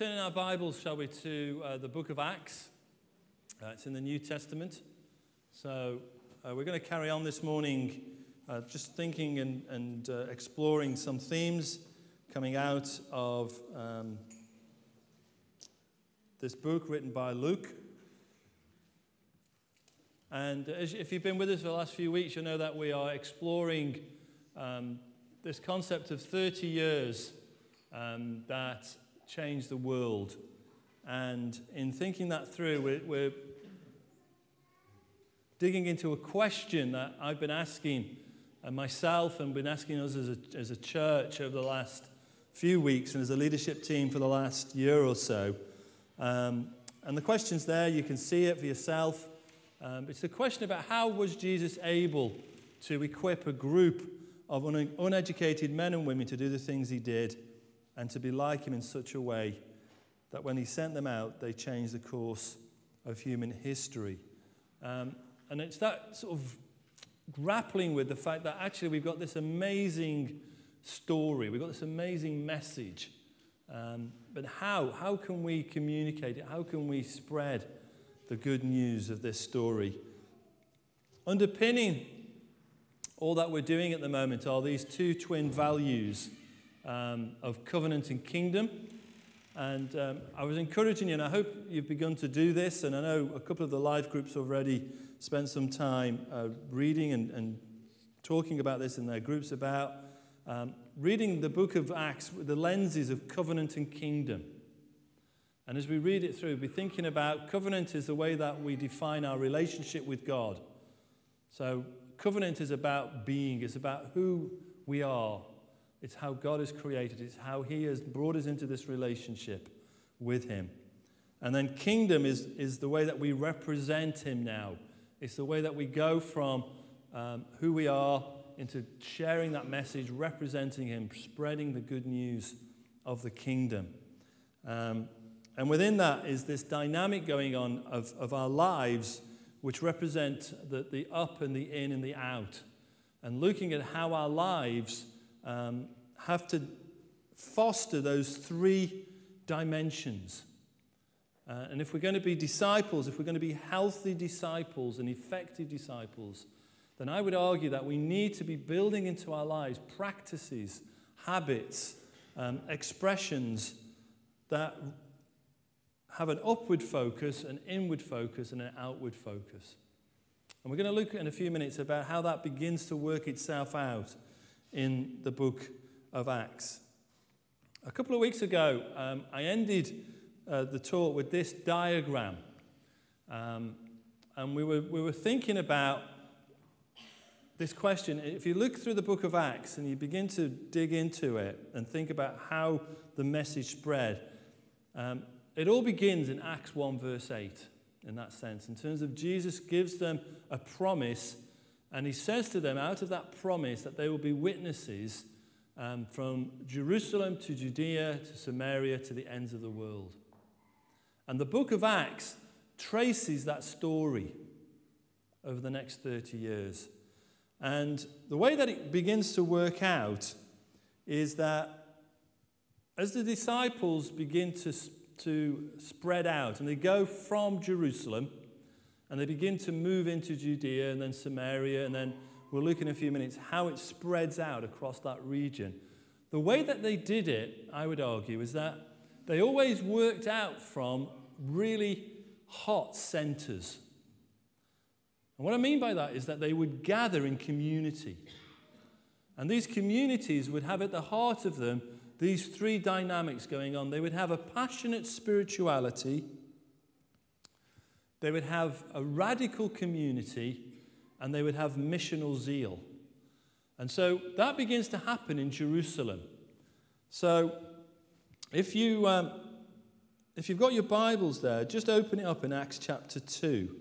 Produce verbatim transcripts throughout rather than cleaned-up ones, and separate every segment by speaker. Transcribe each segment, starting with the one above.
Speaker 1: turn in our Bibles, shall we, to uh, the book of Acts. Uh, it's in the New Testament. So uh, we're going to carry on this morning uh, just thinking and, and uh, exploring some themes coming out of um, this book written by Luke. And as, if you've been with us for the last few weeks, you'll know that we are exploring um, this concept of thirty years um, that changed the world. And in thinking that through, we're, we're digging into a question that I've been asking uh, myself and been asking us as a, as a church over the last few weeks and as a leadership team for the last year or so. Um, and the question's there, you can see it for yourself. Um, it's a question about how was Jesus able to equip a group of un- uneducated men and women to do the things he did and to be like him in such a way that when he sent them out, they changed the course of human history. Um, and it's that sort of grappling with the fact that actually we've got this amazing story, we've got this amazing message. Um, but how? How can we communicate it? How can we spread the good news of this story? Underpinning all that we're doing at the moment are these two twin values um, of covenant and kingdom. And um, I was encouraging you, and I hope you've begun to do this, and I know a couple of the live groups already spent some time uh, reading and, and talking about this in their groups about um, reading the book of Acts with the lenses of covenant and kingdom. And as we read it through, we're thinking about covenant is the way that we define our relationship with God. So covenant is about being, it's about who we are. It's how God has created, it's how he has brought us into this relationship with him. And then kingdom is, is the way that we represent him now. It's the way that we go from um, who we are into sharing that message, representing him, spreading the good news of the kingdom. Um, And within that is this dynamic going on of, of our lives, which represent the, the up and the in and the out. And looking at how our lives um, have to foster those three dimensions. Uh, and if we're going to be disciples, if we're going to be healthy disciples and effective disciples, then I would argue that we need to be building into our lives practices, habits, um, expressions that have an upward focus, an inward focus, and an outward focus. And we're going to look in a few minutes about how that begins to work itself out in the book of Acts. A couple of weeks ago, um, I ended uh, the talk with this diagram. Um, and we were, we were thinking about this question. If you look through the book of Acts and you begin to dig into it and think about how the message spread, um, it all begins in Acts one verse eight, in that sense, in terms of Jesus gives them a promise, and he says to them out of that promise that they will be witnesses um, from Jerusalem to Judea to Samaria to the ends of the world. And the book of Acts traces that story over the next thirty years. And the way that it begins to work out is that as the disciples begin to to spread out, and they go from Jerusalem, and they begin to move into Judea and then Samaria, and then we'll look in a few minutes how it spreads out across that region. The way that they did it, I would argue, is that they always worked out from really hot centers. And what I mean by that is that they would gather in community. And these communities would have at the heart of them these three dynamics going on. They would have a passionate spirituality, they would have a radical community, and they would have missional zeal. And so that begins to happen in Jerusalem. So if, you, um, if you've got your Bibles there, just open it up in Acts chapter two.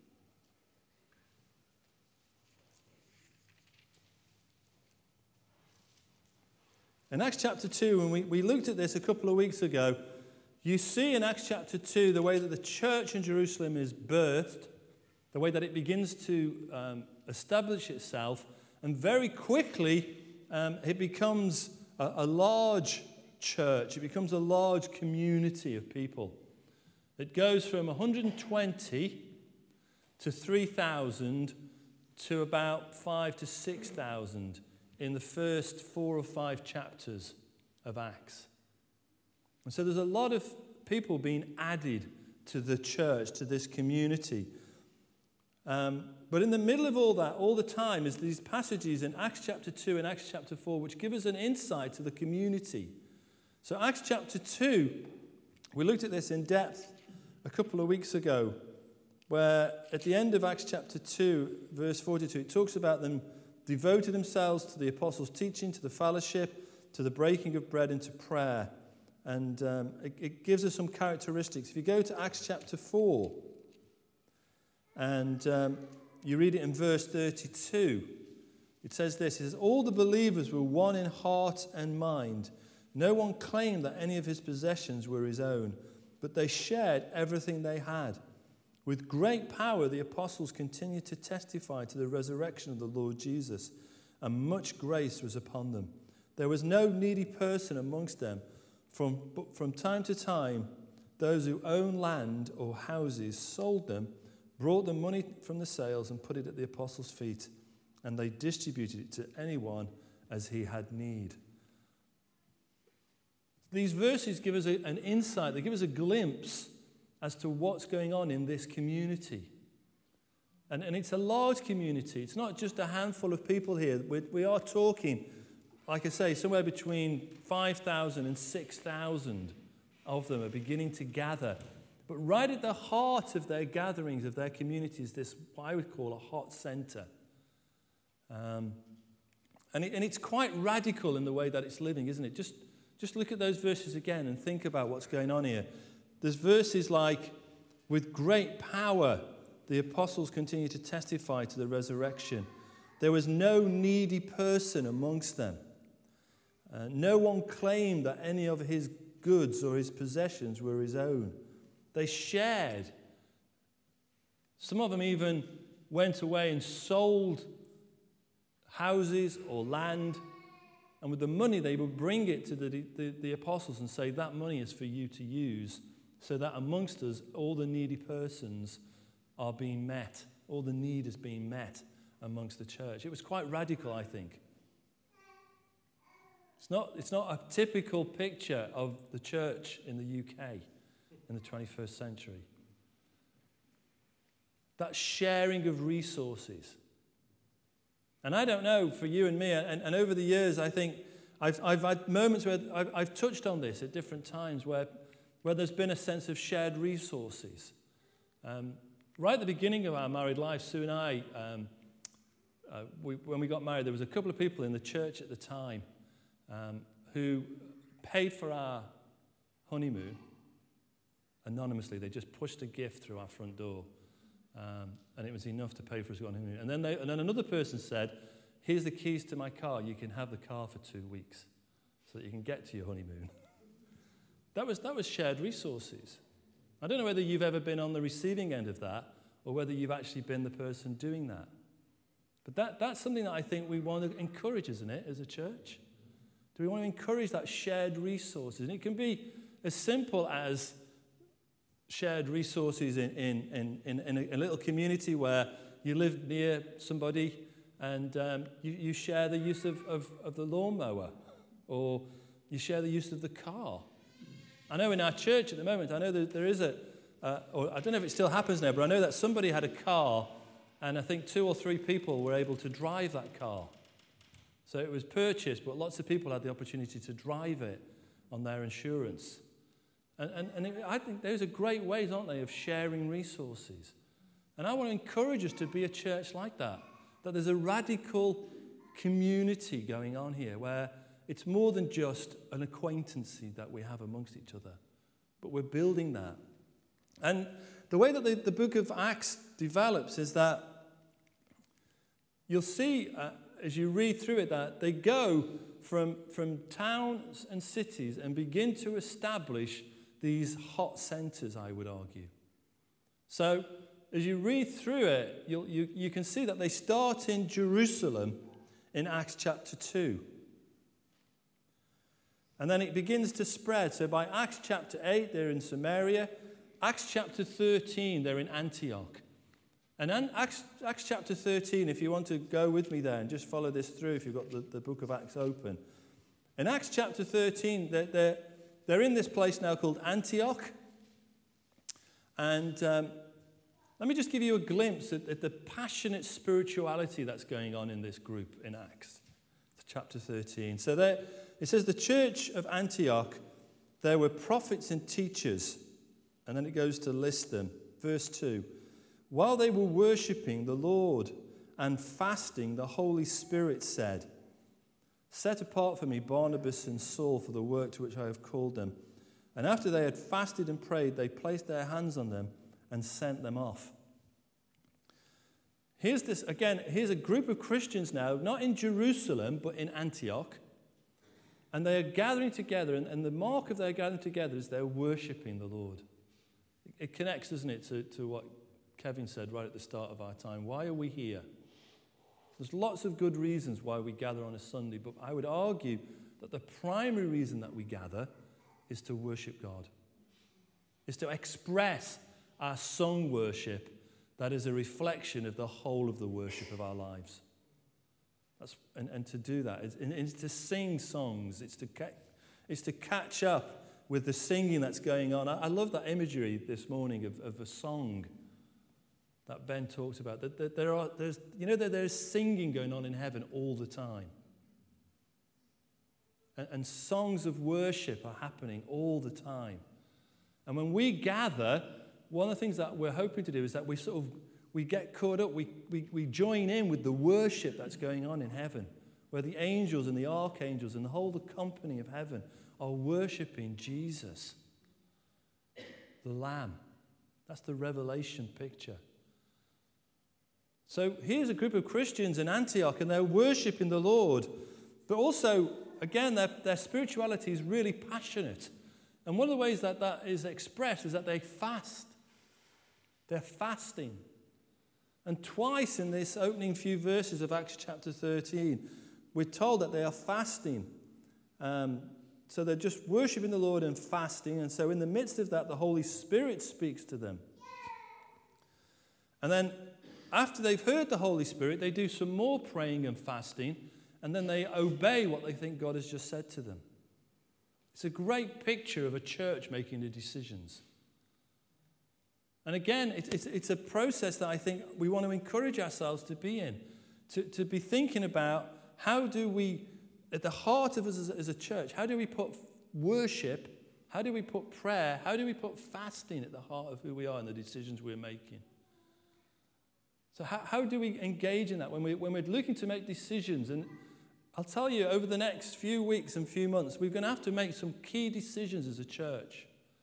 Speaker 1: In Acts chapter two, when we, we looked at this a couple of weeks ago, you see in Acts chapter two the way that the church in Jerusalem is birthed, the way that it begins to um, establish itself, and very quickly um, it becomes a, a large church. It becomes a large community of people. It goes from one hundred twenty to three thousand to about five to six thousand in the first four or five chapters of Acts. And so there's a lot of people being added to the church, to this community. Um, but in the middle of all that, all the time, is these passages in Acts chapter two and Acts chapter four, which give us an insight to the community. So Acts chapter two, we looked at this in depth a couple of weeks ago, where at the end of Acts chapter two, verse forty-two, it talks about them devoted themselves to the apostles' teaching, to the fellowship, to the breaking of bread, and to prayer. And um, it, it gives us some characteristics. If you go to Acts chapter four, and um, you read it in verse thirty-two, it says this, it says, all the believers were one in heart and mind. No one claimed that any of his possessions were his own, but they shared everything they had. With great power, the apostles continued to testify to the resurrection of the Lord Jesus, and much grace was upon them. There was no needy person amongst them. From, from time to time, those who owned land or houses sold them, brought the money from the sales and put it at the apostles' feet, and they distributed it to anyone as he had need. These verses give us a, an insight, they give us a glimpse as to what's going on in this community. And, and it's a large community. It's not just a handful of people here. We, we are talking, like I say, somewhere between five thousand and six thousand of them are beginning to gather. But right at the heart of their gatherings, of their community, is this, what I would call a hot center. Um, and, it, and it's quite radical in the way that it's living, isn't it? Just, just look at those verses again and think about what's going on here. There's verses like, with great power, the apostles continue to testify to the resurrection. There was no needy person amongst them. Uh, no one claimed that any of his goods or his possessions were his own. They shared. Some of them even went away and sold houses or land, and with the money they would bring it to the, the, the apostles and say, that money is for you to use, so that amongst us all the needy persons are being met. All the need is being met amongst the church. It was quite radical, I think. It's not, it's not a typical picture of the church in the U K in the twenty-first century. That sharing of resources. And I don't know, for you and me, and, and over the years, I think I've, I've had moments where I've, I've touched on this at different times, where, where there's been a sense of shared resources. Um, right at the beginning of our married life, Sue and I, um, uh, we, when we got married, there was a couple of people in the church at the time um, who paid for our honeymoon anonymously. They just pushed a gift through our front door. Um, and it was enough to pay for us to go on honeymoon. And then, they, and then another person said, here's the keys to my car. You can have the car for two weeks so that you can get to your honeymoon. That was, that was shared resources. I don't know whether you've ever been on the receiving end of that or whether you've actually been the person doing that. But that, that's something that I think we want to encourage, isn't it, as a church? Do we want to encourage that shared resources? And it can be as simple as shared resources in, in, in, in a, a little community where you live near somebody and um, you, you share the use of, of, of the lawnmower, or you share the use of the car. I know in our church at the moment, I know that there is a, uh, or I don't know if it still happens now, but I know that somebody had a car and I think two or three people were able to drive that car. So it was purchased, but lots of people had the opportunity to drive it on their insurance. And, and, and it, I think those are great ways, aren't they, of sharing resources. And I want to encourage us to be a church like that, that there's a radical community going on here where it's more than just an acquaintancy that we have amongst each other, but we're building that. And the way that the, the book of Acts develops is that you'll see, uh, as you read through it, that they go from, from towns and cities and begin to establish these hot centers, I would argue. So as you read through it, you'll, you, you can see that they start in Jerusalem in Acts chapter two. And then it begins to spread. So by Acts chapter eight, they're in Samaria. Acts chapter thirteen, they're in Antioch. And then Acts, Acts chapter thirteen, if you want to go with me there and just follow this through, if you've got the, the book of Acts open. In Acts chapter thirteen, they're, they're, they're in this place now called Antioch. And um, let me just give you a glimpse at, at the passionate spirituality that's going on in this group in Acts chapter thirteen. So there, it says, the church of Antioch, there were prophets and teachers. And then it goes to list them. Verse two. While they were worshipping the Lord and fasting, the Holy Spirit said, set apart for me Barnabas and Saul for the work to which I have called them. And after they had fasted and prayed, they placed their hands on them and sent them off. Here's this, again, here's a group of Christians now, not in Jerusalem, but in Antioch. And they are gathering together, and, and the mark of their gathering together is they're worshipping the Lord. It, it connects, doesn't it, to, to what Kevin said right at the start of our time. Why are we here? There's lots of good reasons why we gather on a Sunday, but I would argue that the primary reason that we gather is to worship God. Is to express our song worship that is a reflection of the whole of the worship of our lives. That's, and, and to do that, it's, and it's to sing songs, it's to, ca- it's to catch up with the singing that's going on. I, I love that imagery this morning of, of a song that Ben talked about. That, that there are, there's, you know, that there's singing going on in heaven all the time. And, and songs of worship are happening all the time. And when we gather, one of the things that we're hoping to do is that we sort of we get caught up, we, we, we join in with the worship that's going on in heaven, where the angels and the archangels and the whole the company of heaven are worshiping Jesus, the Lamb. That's the Revelation picture. So here's a group of Christians in Antioch, and they're worshiping the Lord. But also, again, their, their spirituality is really passionate. And one of the ways that that is expressed is that they fast. They're fasting. And twice in this opening few verses of Acts chapter thirteen, we're told that they are fasting. Um, so they're just worshiping the Lord and fasting. And so in the midst of that, the Holy Spirit speaks to them. And then after they've heard the Holy Spirit, they do some more praying and fasting. And then they obey what they think God has just said to them. It's a great picture of a church making the decisions. And again, it, it's, it's a process that I think we want to encourage ourselves to be in, to, to be thinking about how do we, at the heart of us as, as a church, how do we put worship, how do we put prayer, how do we put fasting at the heart of who we are and the decisions we're making? So how, how do we engage in that when, we, when we're looking to make decisions? And I'll tell you, over the next few weeks and few months, we're going to have to make some key decisions as a church.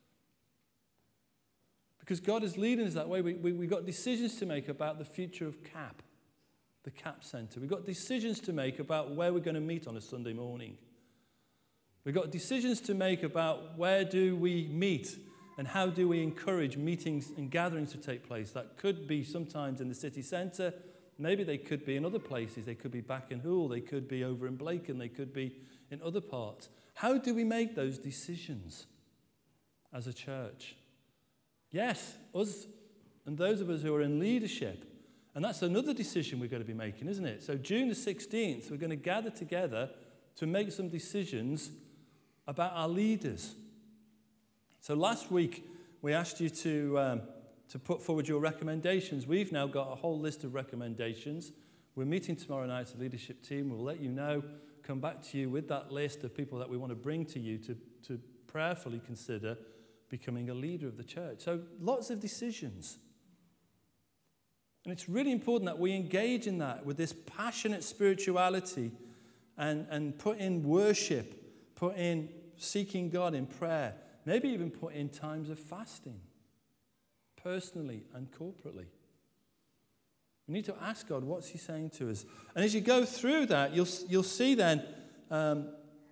Speaker 1: Because God is leading us that way. We, we, we've got decisions to make about the future of C A P, the C A P Centre. We've got decisions to make about where we're going to meet on a Sunday morning. We've got decisions to make about where do we meet and how do we encourage meetings and gatherings to take place. That could be sometimes in the city centre. Maybe they could be in other places. They could be back in Hoole. They could be over in Blaken. They could be in other parts. How do we make those decisions as a church? Yes, us and those of us who are in leadership. And that's another decision we're going to be making, isn't it? So June the sixteenth, we're going to gather together to make some decisions about our leaders. So last week, we asked you to, um, to put forward your recommendations. We've now got a whole list of recommendations. We're meeting tomorrow night as a leadership team. We'll let you know, come back to you with that list of people that we want to bring to you to, to prayerfully consider becoming a leader of the church. So lots of decisions. And it's really important that we engage in that with this passionate spirituality and, and put in worship, put in seeking God in prayer, maybe even put in times of fasting, personally and corporately. We need to ask God, what's he saying to us? And as you go through that, you'll, you'll see then um,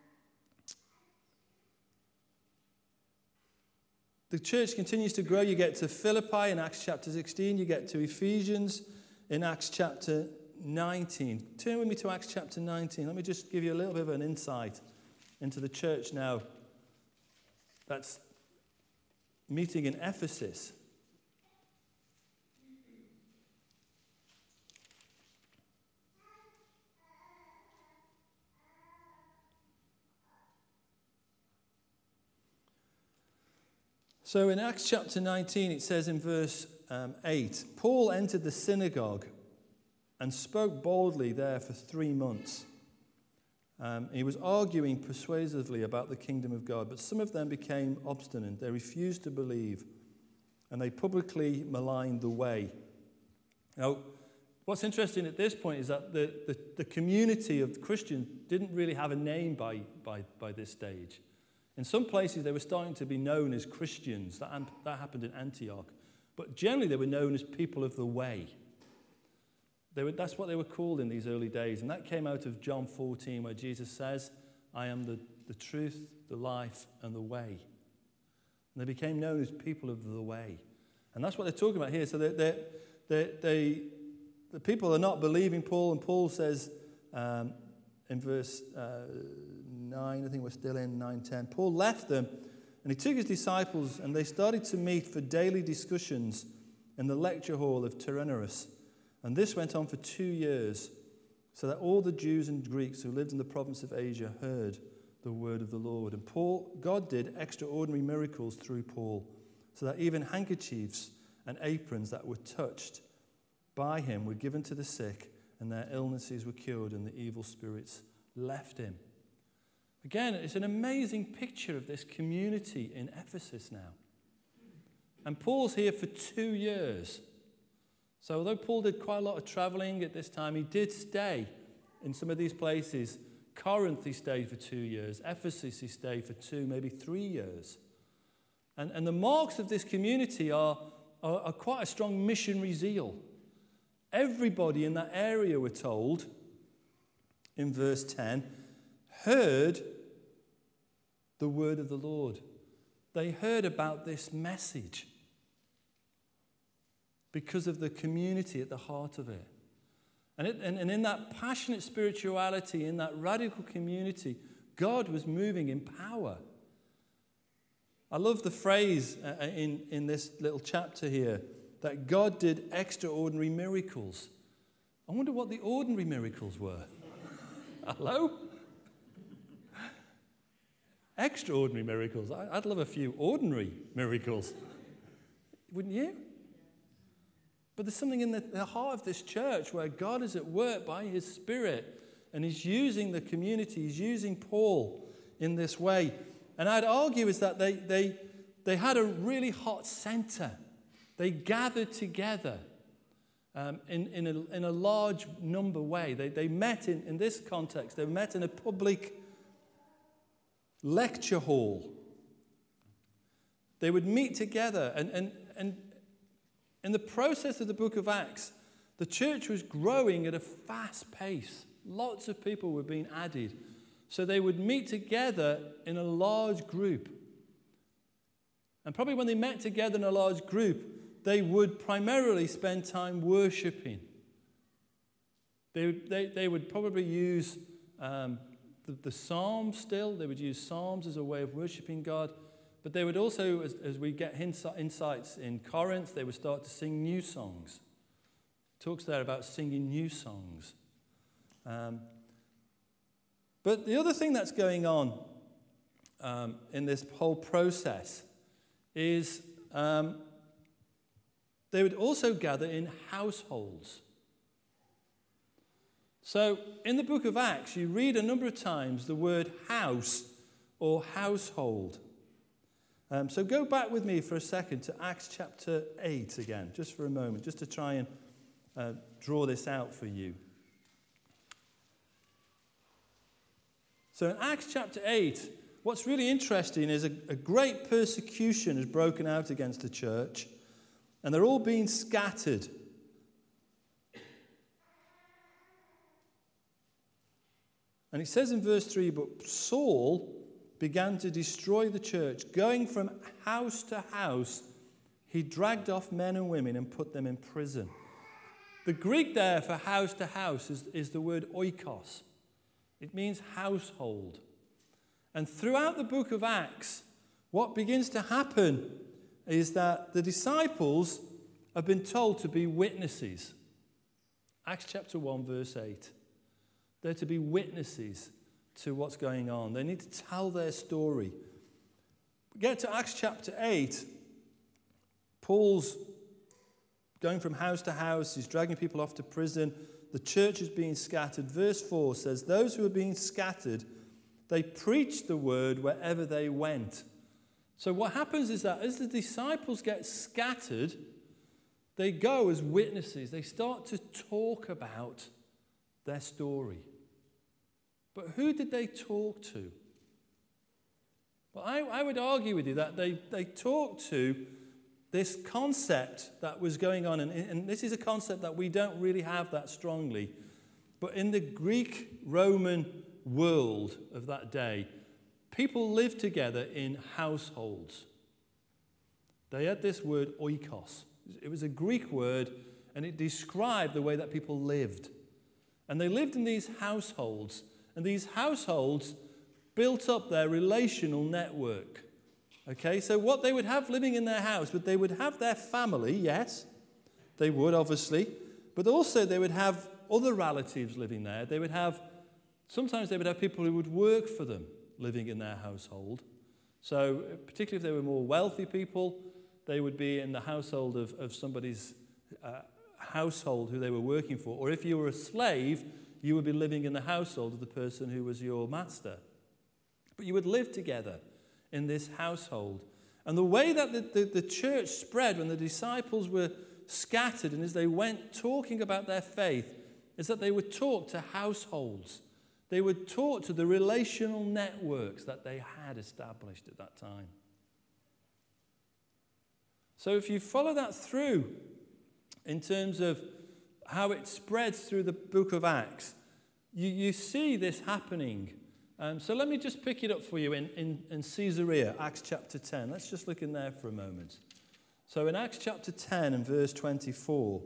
Speaker 1: the church continues to grow. You get to Philippi in Acts chapter sixteen. You get to Ephesians in Acts chapter nineteen. Turn with me to Acts chapter nineteen. Let me just give you a little bit of an insight into the church now that's meeting in Ephesus. So in Acts chapter nineteen, it says in verse um, eight, Paul entered the synagogue and spoke boldly there for three months. Um, he was arguing persuasively about the kingdom of God, but some of them became obstinate. They refused to believe, and they publicly maligned the way. Now, what's interesting at this point is that the, the, the community of Christians didn't really have a name by, by, by this stage. In some places, they were starting to be known as Christians. That, that happened in Antioch. But generally, they were known as people of the way. They were, that's what they were called in these early days. And that came out of John fourteen, where Jesus says, I am the, the truth, the life, and the way. And they became known as people of the way. And that's what they're talking about here. So they, they, they, they, the people are not believing Paul. And Paul says um, in verse Uh, nine, I think we're still in nine ten. Paul left them and he took his disciples and they started to meet for daily discussions in the lecture hall of Tyrannus. And this went on for two years, so that all the Jews and Greeks who lived in the province of Asia heard the word of the Lord. And Paul, God did extraordinary miracles through Paul, so that even handkerchiefs and aprons that were touched by him were given to the sick, and their illnesses were cured, and the evil spirits left him. Again, it's an amazing picture of this community in Ephesus now. And Paul's here for two years. So although Paul did quite a lot of traveling at this time, he did stay in some of these places. Corinth he stayed for two years. Ephesus he stayed for two, maybe three years. And, and the marks of this community are, are, are quite a strong missionary zeal. Everybody in that area, we're told, in verse ten, heard the word of the Lord. They heard about this message because of the community at the heart of it. And, it, and, and in that passionate spirituality, in that radical community, God was moving in power. I love the phrase uh, in, in this little chapter here, that God did extraordinary miracles. I wonder what the ordinary miracles were. Hello? Extraordinary miracles. I'd love a few ordinary miracles. Wouldn't you? But there's something in the, the heart of this church where God is at work by his Spirit, and he's using the community, he's using Paul in this way. And I'd argue is that they, they, they had a really hot center. They gathered together um, in, in, a, in a large number way. They, they met in, in this context. They met in a public lecture hall. They would meet together. And, and, and in the process of the book of Acts, the church was growing at a fast pace. Lots of people were being added. So they would meet together in a large group. And probably when they met together in a large group, they would primarily spend time worshiping. They, they, they would probably use um, the, the Psalms still. They would use Psalms as a way of worshiping God. But they would also, as, as we get insights in Corinth, they would start to sing new songs. It talks there about singing new songs. Um, but the other thing that's going on um, in this whole process is um, they would also gather in households. So in the book of Acts, you read a number of times the word house or household. Um, so go back with me for a second to Acts chapter eight again, just for a moment, just to try and uh, draw this out for you. So in Acts chapter eight, what's really interesting is a, a great persecution has broken out against the church, and they're all being scattered. And it says in verse three, but Saul began to destroy the church. Going from house to house, he dragged off men and women and put them in prison. The Greek there for house to house is, is the word oikos. It means household. And throughout the book of Acts, what begins to happen is that the disciples have been told to be witnesses. Acts chapter one, verse eight. They're to be witnesses to what's going on. They need to tell their story. We get to Acts chapter eight. Paul's going from house to house. He's dragging people off to prison. The church is being scattered. Verse four says, those who are being scattered, they preached the word wherever they went. So what happens is that as the disciples get scattered, they go as witnesses. They start to talk about their story. But who did they talk to? Well, I, I would argue with you that they, they talked to this concept that was going on. And, and this is a concept that we don't really have that strongly. But in the Greek-Roman world of that day, people lived together in households. They had this word oikos. It was a Greek word, and it described the way that people lived. And they lived in these households, and these households built up their relational network. Okay, so what they would have living in their house, but they would have their family, yes, they would obviously, but also they would have other relatives living there. They would have, sometimes they would have people who would work for them living in their household. So particularly if they were more wealthy people, they would be in the household of, of somebody's uh, household who they were working for. Or if you were a slave, you would be living in the household of the person who was your master. But you would live together in this household. And the way that the, the, the church spread when the disciples were scattered and as they went talking about their faith is that they would talk to households. They would talk to the relational networks that they had established at that time. So if you follow that through in terms of how it spreads through the book of Acts, you, you see this happening. Um, so let me just pick it up for you in, in, in Caesarea, Acts chapter ten. Let's just look in there for a moment. So in Acts chapter ten and verse twenty-four,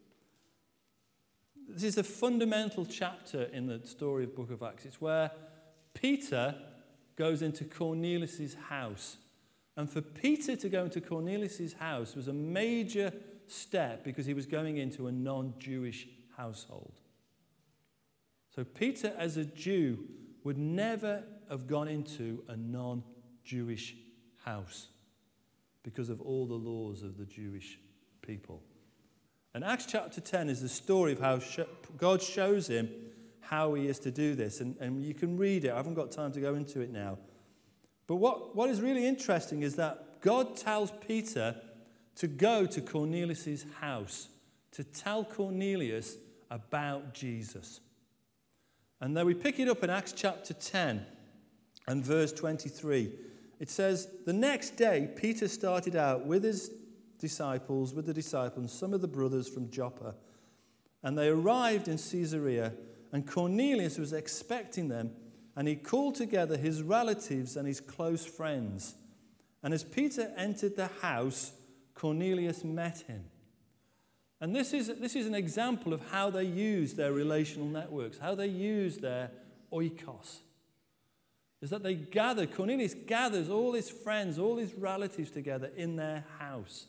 Speaker 1: this is a fundamental chapter in the story of the book of Acts. It's where Peter goes into Cornelius' house. And for Peter to go into Cornelius' house was a major step because he was going into a non-Jewish household. So Peter, as a Jew, would never have gone into a non-Jewish house because of all the laws of the Jewish people. And Acts chapter ten is the story of how God shows him how he is to do this. And, and you can read it. I haven't got time to go into it now. But what, what is really interesting is that God tells Peter to go to Cornelius' house to tell Cornelius about Jesus. And then we pick it up in Acts chapter ten and verse twenty-three. It says, the next day Peter started out with his disciples, with the disciples, and some of the brothers from Joppa. And they arrived in Caesarea, and Cornelius was expecting them. And he called together his relatives and his close friends. And as Peter entered the house, Cornelius met him. And this is, this is an example of how they use their relational networks, how they use their oikos. Is that they gather, Cornelius gathers all his friends, all his relatives together in their house.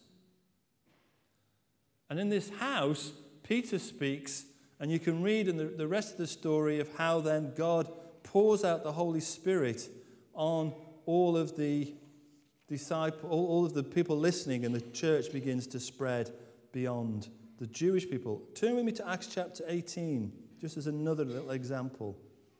Speaker 1: And in this house, Peter speaks, and you can read in the, the rest of the story of how then God pours out the Holy Spirit on all of the disciples, all, all of the people listening, and the church begins to spread beyond the Jewish people. Turn with me to Acts chapter eighteen, just as another little example.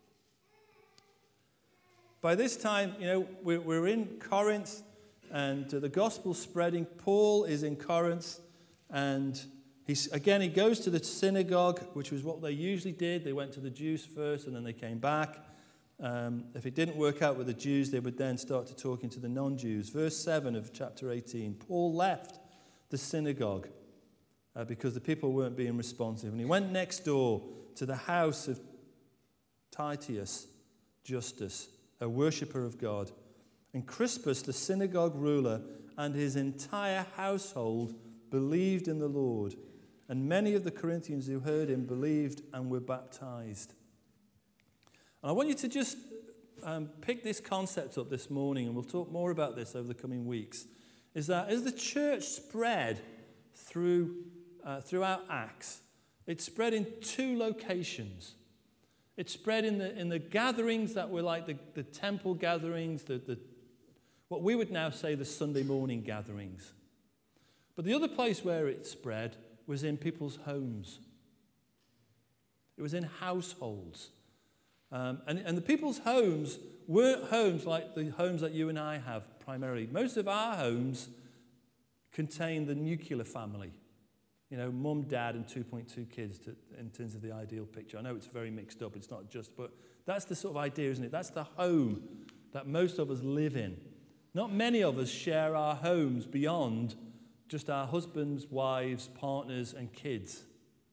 Speaker 1: By this time, you know, we're, we're in Corinth, and uh, the gospel's spreading. Paul is in Corinth, and he's, again, he goes to the synagogue, which was what they usually did. They went to the Jews first, and then they came back. Um, if it didn't work out with the Jews, they would then start to talking to the non-Jews. Verse seven of chapter eighteen, Paul left the synagogue uh, because the people weren't being responsive. And he went next door to the house of Titius Justus, a worshipper of God. And Crispus, the synagogue ruler, and his entire household believed in the Lord. And many of the Corinthians who heard him believed and were baptized. And I want you to just um, picked this concept up this morning, and we'll talk more about this over the coming weeks, is that as the church spread through uh, throughout Acts, it spread in two locations. It spread in the in the gatherings that were like the, the temple gatherings, the, the what we would now say the Sunday morning gatherings. But the other place where it spread was in people's homes. It was in households. Um, and, and the people's homes weren't homes like the homes that you and I have primarily. Most of our homes contain the nuclear family. You know, mum, dad, and two point two kids to, in terms of the ideal picture. I know it's very mixed up, it's not just, but that's the sort of idea, isn't it? That's the home that most of us live in. Not many of us share our homes beyond just our husbands, wives, partners, and kids.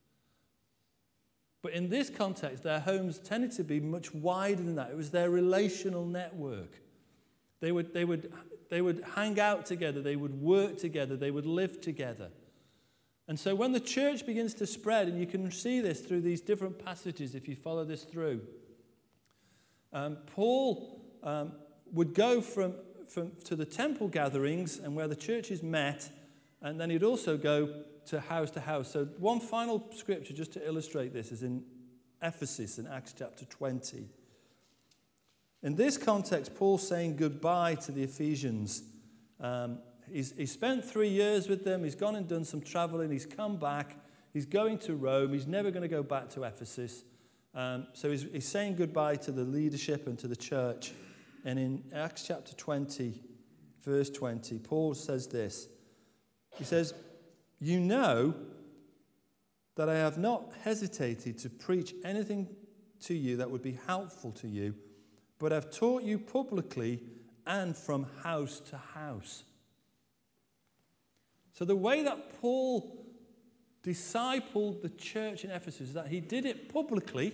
Speaker 1: But in this context, their homes tended to be much wider than that. It was their relational network. They would, they would, they would hang out together, they would work together, they would live together. And so when the church begins to spread, and you can see this through these different passages if you follow this through, um, Paul um, would go from, from to the temple gatherings and where the churches met, and then he'd also go to house to house. So one final scripture just to illustrate this is in Ephesus in Acts chapter twenty. In this context, Paul's saying goodbye to the Ephesians. Um, he's, he spent three years with them. He's gone and done some traveling. He's come back. He's going to Rome. He's never going to go back to Ephesus. Um, so he's, he's saying goodbye to the leadership and to the church. And in Acts chapter twenty, verse twenty, Paul says this. He says, "You know that I have not hesitated to preach anything to you that would be helpful to you, but I've taught you publicly and from house to house." So the way that Paul discipled the church in Ephesus is that he did it publicly,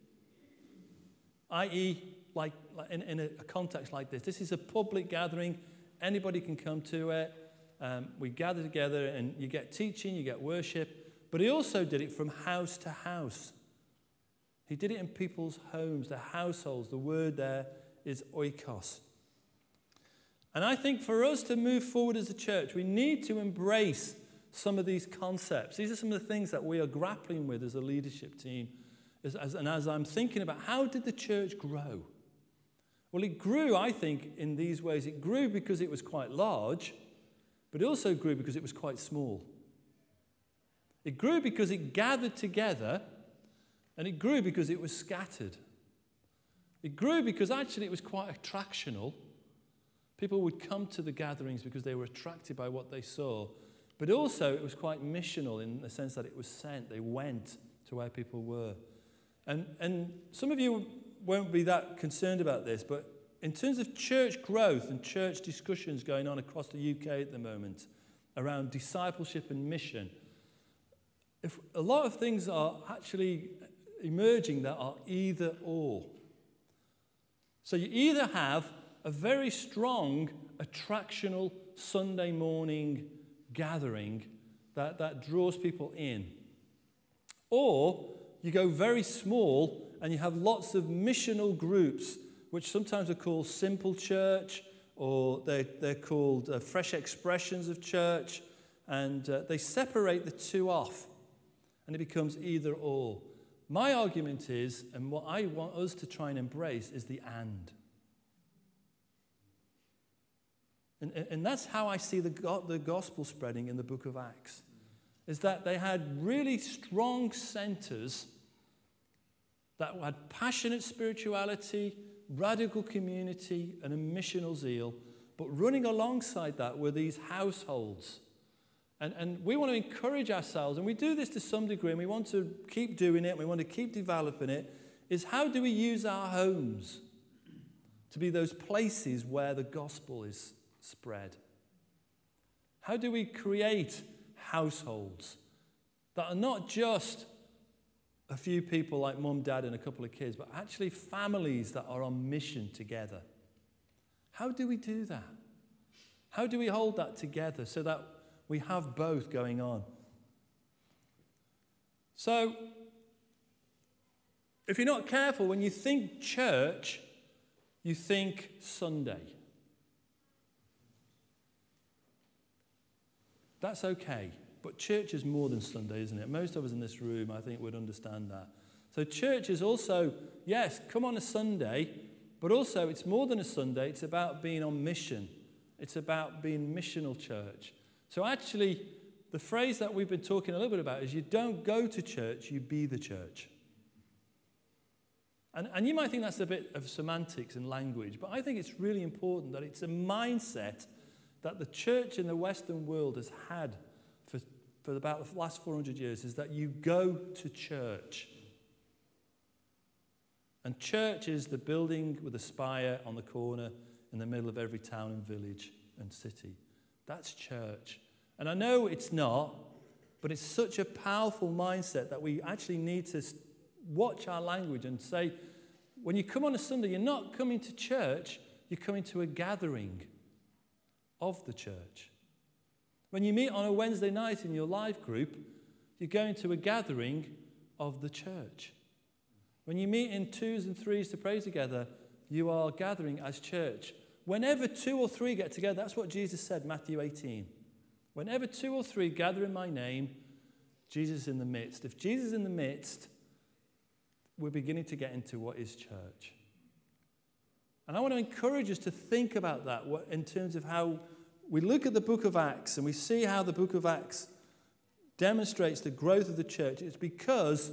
Speaker 1: that is, like, like in, in a, a context like this. This is a public gathering. Anybody can come to it. Um, we gather together and you get teaching, you get worship. But he also did it from house to house. He did it in people's homes, their households. The word there is oikos. And I think for us to move forward as a church, we need to embrace some of these concepts. These are some of the things that we are grappling with as a leadership team. As, as, and as I'm thinking about how did the church grow? Well, it grew, I think, in these ways. It grew because it was quite large, but it also grew because it was quite small. It grew because it gathered together, and it grew because it was scattered. It grew because actually it was quite attractional. People would come to the gatherings because they were attracted by what they saw. But also it was quite missional in the sense that it was sent. They went to where people were. And, and some of you won't be that concerned about this, but in terms of church growth and church discussions going on across the U K at the moment around discipleship and mission, if a lot of things are actually emerging that are either or. So you either have a very strong attractional Sunday morning gathering that, that draws people in, or you go very small and you have lots of missional groups which sometimes are called simple church, or they're, they're called uh, fresh expressions of church, and uh, they separate the two off, and it becomes either or. My argument is, and what I want us to try and embrace, is the and. And, and that's how I see the, the gospel spreading in the book of Acts, is that they had really strong centers that had passionate spirituality, radical community, and a missional zeal, but running alongside that were these households. And, and we want to encourage ourselves, and we do this to some degree, and we want to keep doing it, and we want to keep developing it, is how do we use our homes to be those places where the gospel is spread? How do we create households that are not just a few people like mum, dad, and a couple of kids, but actually families that are on mission together? How do we do that? How do we hold that together so that we have both going on? So, if you're not careful, when you think church, you think Sunday. That's okay. But church is more than Sunday, isn't it? Most of us in this room, I think, would understand that. So church is also, yes, come on a Sunday, but also it's more than a Sunday. It's about being on mission. It's about being missional church. So actually, the phrase that we've been talking a little bit about is you don't go to church, you be the church. And, and you might think that's a bit of semantics and language, but I think it's really important that it's a mindset that the church in the Western world has had for, for about the last four hundred years, is that you go to church. And church is the building with a spire on the corner in the middle of every town and village and city. That's church. And I know it's not, but it's such a powerful mindset that we actually need to watch our language and say, when you come on a Sunday, you're not coming to church, you're coming to a gathering of the church. When you meet on a Wednesday night in your life group, you're going to a gathering of the church. When you meet in twos and threes to pray together, you are gathering as church. Whenever two or three get together, that's what Jesus said, Matthew eighteen. Whenever two or three gather in my name, Jesus is in the midst. If Jesus is in the midst, we're beginning to get into what is church. And I want to encourage us to think about that in terms of how we look at the book of Acts and we see how the book of Acts demonstrates the growth of the church. It's because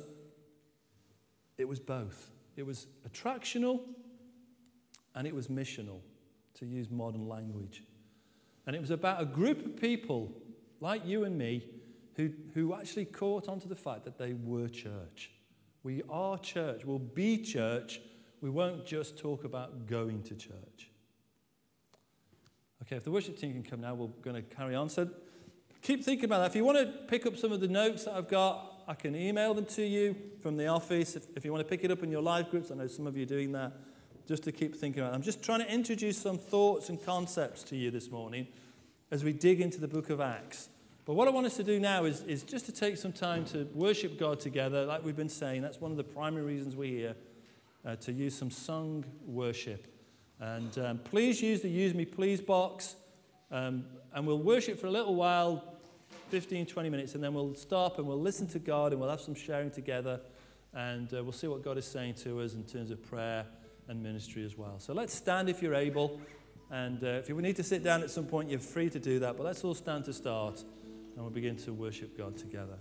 Speaker 1: it was both. It was attractional and it was missional, to use modern language. And it was about a group of people like you and me who, who actually caught onto the fact that they were church. We are church. We'll be church. We won't just talk about going to church. Okay, if the worship team can come now, we're going to carry on. So keep thinking about that. If you want to pick up some of the notes that I've got, I can email them to you from the office. If, if you want to pick it up in your live groups, I know some of you are doing that, just to keep thinking about it. I'm just trying to introduce some thoughts and concepts to you this morning as we dig into the book of Acts. But what I want us to do now is, is just to take some time to worship God together, like we've been saying. That's one of the primary reasons we're here, uh, to use some sung worship. And um, please use the Use Me Please box, um, and we'll worship for a little while, fifteen, twenty minutes, and then we'll stop and we'll listen to God and we'll have some sharing together, and uh, we'll see what God is saying to us in terms of prayer and ministry as well. So let's stand if you're able, and uh, if you need to sit down at some point, you're free to do that, but let's all stand to start, and we'll begin to worship God together.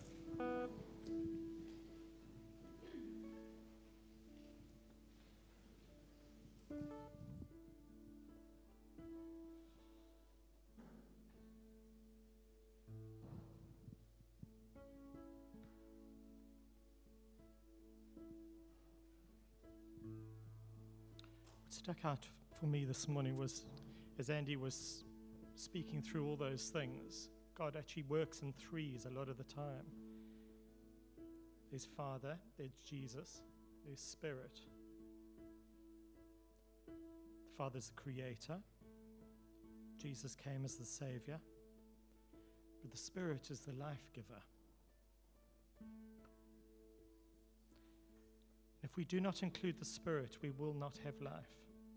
Speaker 2: Stuck out for me this morning was, as Andy was speaking through all those things, God actually works in threes a lot of the time. There's Father, there's Jesus, there's Spirit. The Father's the creator. Jesus came as the Savior. But the Spirit is the life giver. If we do not include the Spirit, we will not have life.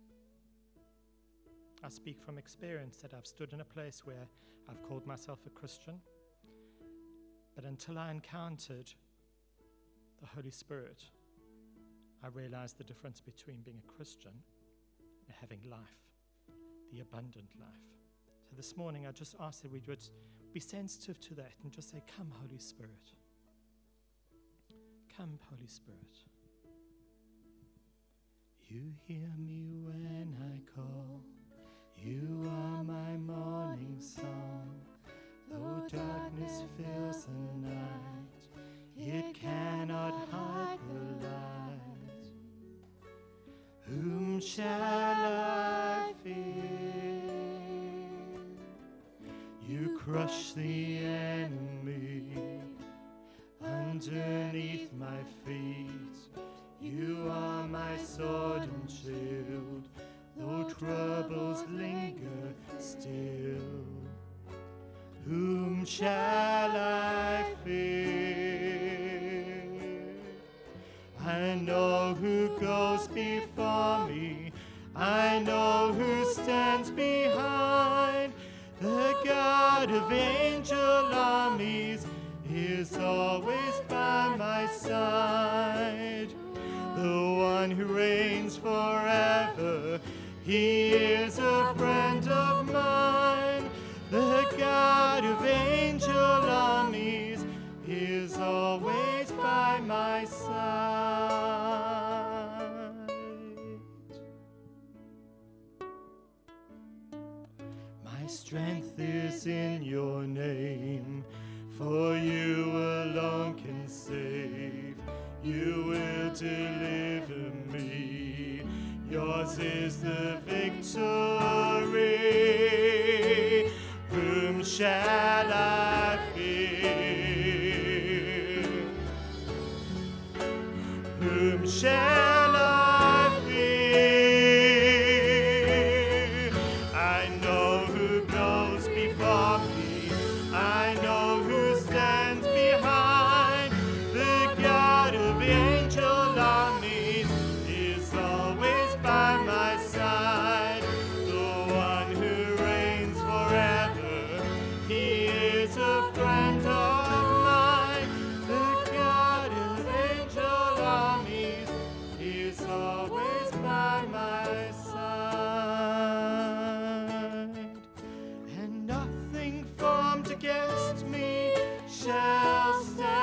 Speaker 2: I speak from experience that I've stood in a place where I've called myself a Christian, but until I encountered the Holy Spirit, I realized the difference between being a Christian and having life, the abundant life. So this morning I just asked that we would be sensitive to that and just say, "Come, Holy Spirit. Come, Holy Spirit. You hear me when I call. You are my morning song. Though darkness fills the night, it cannot hide the light. Whom shall I fear? You crush the enemy underneath my feet. You are my sword and shield. Though troubles linger still, whom shall I fear? I know who goes before me. I know who stands behind. The God of angel armies is always by my side. The one who reigns forever, he is a friend of mine. The God of angel armies is always by my side. My strength is in your name, for you alone can save. You will deliver me. Yours is the victory. Whom shall I fear? Whom shall I fear? I know who goes before me. I know who stands behind. The God of angel armies is always by my side. The one who reigns forever, he is a friend of mine. The God of angel armies is always by my side. And nothing formed against me shall stand.